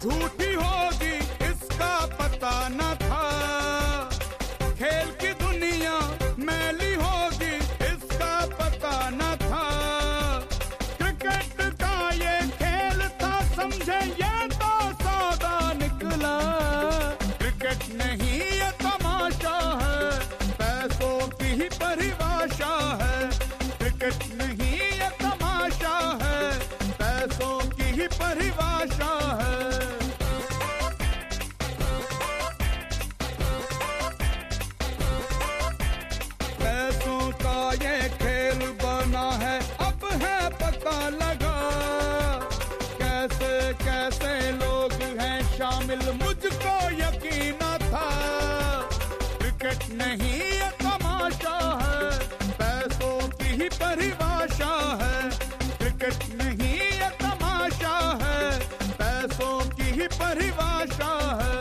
झूठी होगी इसका पता न था। खेल की दुनिया मैली होगी इसका पता न था। क्रिकेट का ये खेल था समझे ये तो सौदा निकला। क्रिकेट नहीं ये तमाशा है, पैसों की ही परिभाषा है। क्रिकेट नहीं ये तमाशा है, पैसों की ही परिभाषा है। पैसों का ये खेल बना है अब है पता लगा। कैसे कैसे लोग हैं शामिल मुझको यकीन न था। क्रिकेट नहीं ये तमाशा है, पैसों की ही परिभाषा है। क्रिकेट नहीं ये तमाशा है, पैसों की ही परिभाषा है।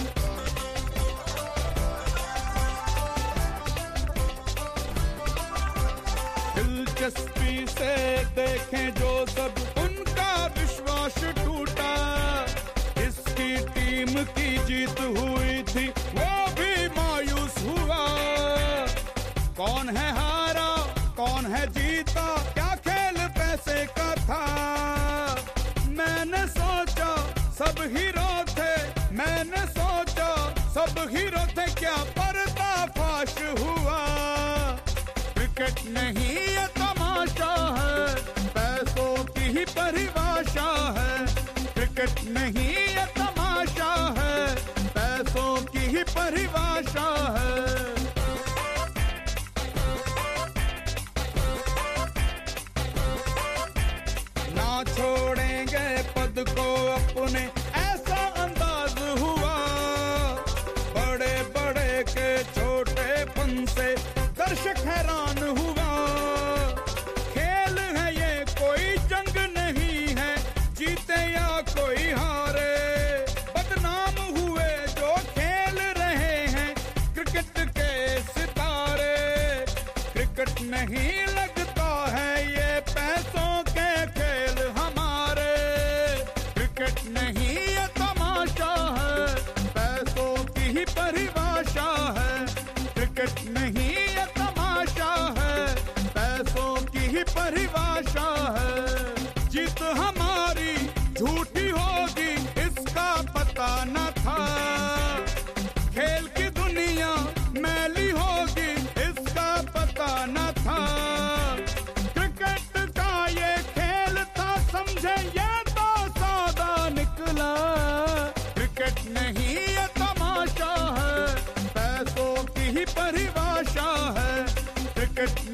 दिलचस्पी से देखें जो सब उनका विश्वास टूटा। इसकी टीम की जीत हुई थी वो भी मायूस हुआ। कौन है हारा कौन है जीता क्या खेल पैसे का था। मैंने सोचा सब हीरो थे, मैंने सोचा सब हीरो थे, क्या पर्दाफाश हुआ। क्रिकेट नहीं ये तमाशा है, पैसों की ही परिभाषा है। क्रिकेट नहीं ये तमाशा है, पैसों की ही परिभाषा है। ना छोड़ेंगे पद को अपने ऐसा अंदाज हुआ। बड़े बड़े के छोटेपन से दर्शक हैरान हुआ। खेल है ये कोई जंग नहीं है, जीते या कोई हारे। बदनाम हुए जो खेल रहे हैं क्रिकेट के सितारे। क्रिकेट नहीं लगता है ये पैसों के खेल हमारे। क्रिकेट नहीं ये तमाशा है, पैसों की ही परिभाषा है। क्रिकेट नहीं ये तमाशा है, पैसों की ही परिभाषा है। जीत हमारी झूठी होगी इसका पता न था। खेल की दुनिया मैली होगी इसका पता न था। क्रिकेट का ये खेल था समझे ये तो सौदा निकला। क्रिकेट नहीं ये तमाशा है, पैसों की ही परिभाषा है। क्रिकेट